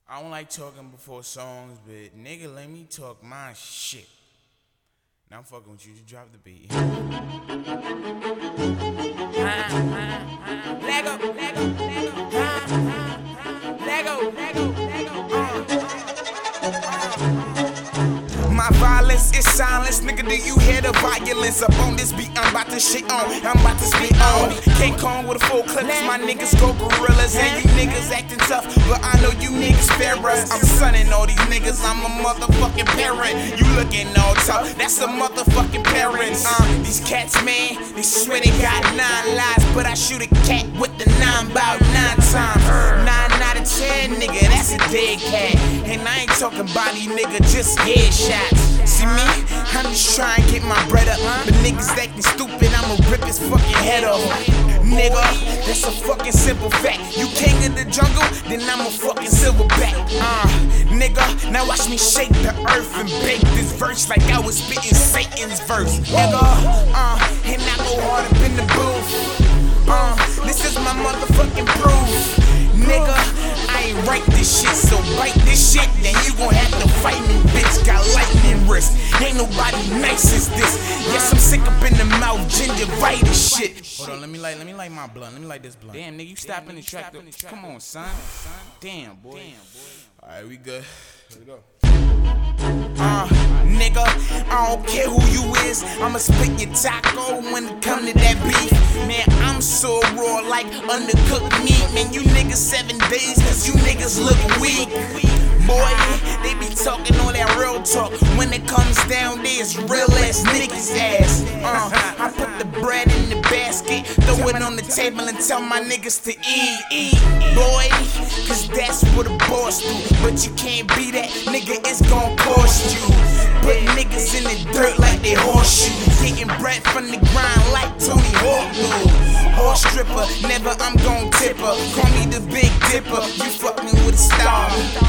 I don't like talking before songs, but nigga, let me talk my shit. Now I'm fucking with you. Just drop the beat. My violence is silence, nigga. Do you hear the violence up on this beat? I'm about to shit on. I'm about to spit on. King Kong with a full clip. My niggas go gorillas, and you niggas acting tough, but I know you niggas fear us. I'm sunning all these niggas. I'm a motherfucking parent. You looking all tough? That's a motherfucking parent. These cats, man, they swear they got 9 lives, but I shoot a cat with the 9 about 9 times. 9 out of 10, nigga. That's a dead cat. And I ain't talking body, nigga, just headshots. See me? I'm just trying to get my bread up. But niggas acting stupid, I'ma rip his fucking head off. Nigga, that's a fucking simple fact. You king of the jungle, then I'm a fucking silverback. Nigga, now watch me shake the earth and bake this verse like I was spitting Satan's verse. Nigga, and I go hard up in the booth. This is my motherfucking proof. Nigga, I ain't write this shit, so bite this shit, then you gon' have to fight me, bitch. Got lightning wrist, ain't nobody nice as this. Yes, I'm sick up in the mouth, gingivitis shit. Hold on, let me light my blunt. Let me light this blunt. Damn, nigga, you stopping the track. Come on, son. Damn, boy. Alright, we good. Here we go. Nigga, I don't care who you is, I'ma split your taco when it come to that beef. Man, I'm so raw like undercooked meat. Man, you niggas 7 days cause you niggas look weak. Boy, they be talking all that real talk. When it comes down, there's real ass niggas ass. I put the bread in the basket, throw it on the table and tell my niggas to eat. Boy, cause that's what a boss do. But you can't be that, nigga, it's gon' cost you. Put niggas in the dirt like they horseshoes. Getting bread from the grind like Tony Hawk do. Horse stripper, never I'm gon' tip her. Call me the Big Dipper, you fucking with a star.